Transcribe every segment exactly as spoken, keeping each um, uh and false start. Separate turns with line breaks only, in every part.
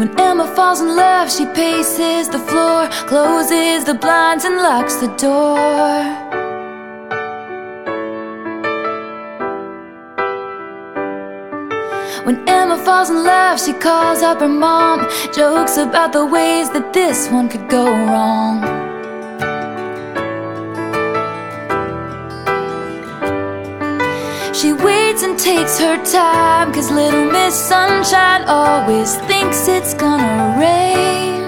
When Emma falls in love, she paces the floor, closes the blinds and locks the door. When Emma falls in love, she calls up her mom, jokes about the ways that this one could go wrong. She waits and takes her time, 'cause Little Miss Sunshine always thinks it's gonna rain.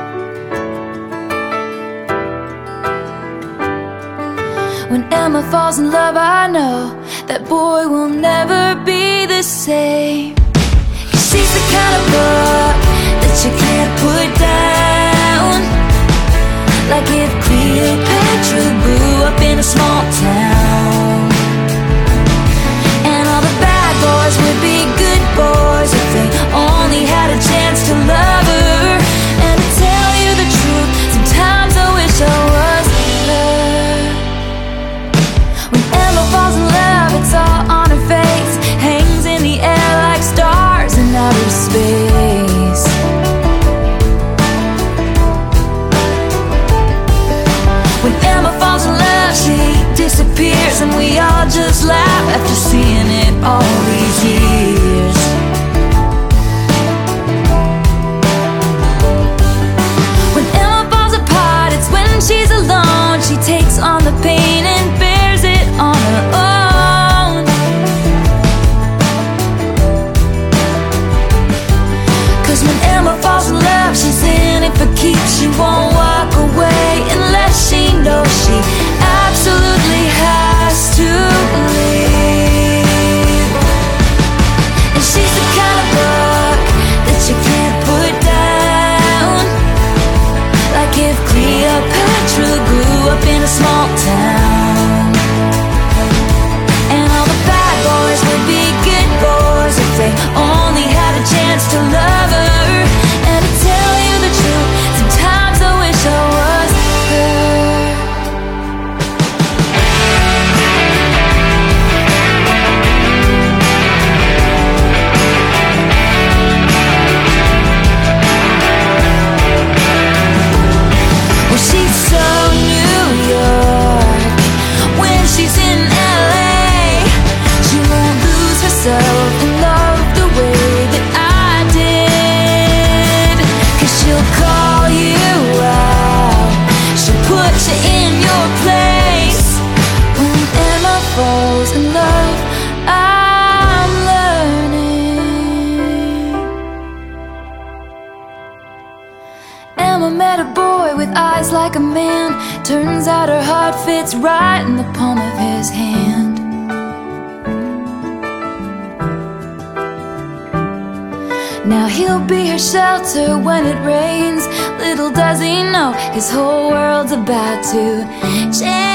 When Emma falls in love, I know that boy will never be the same. 'Cause she's the kind of book that you can't put down. Like if Cleopatra grew up in a small town, and all the bad boys would be good boys if they only had a chance to love her. And to tell you the truth, sometimes I wish I was her. When Emma falls in love, it's all on her face, hangs in the air like stars in outer space. When Emma falls in love, she disappears, and we all just laugh after seeing it all these years. When Emma falls apart, it's when she's alone. She takes on the pain and bears it on her own. 'Cause when Emma falls in love, she's in it for keeps. She won't walk away unless she knows she absolutely has to leave. And she's the kind of book that you can't put down. Like if Cleopatra grew up in a small town, and all the bad boys would be good boys if they only had a chance to love her. And to tell you the truth, sometimes I wish I was her. Well, she's so New York when she's in L A. She won't lose herself and love the way that I did. 'Cause she'll call you out, she'll put you in your place. When Emma falls in love, I'm learning. Emma met a boy with eyes like a man. Turns out her heart fits right in the palm of his hand. Now he'll be her shelter when it rains. Little does he know his whole world's about to change.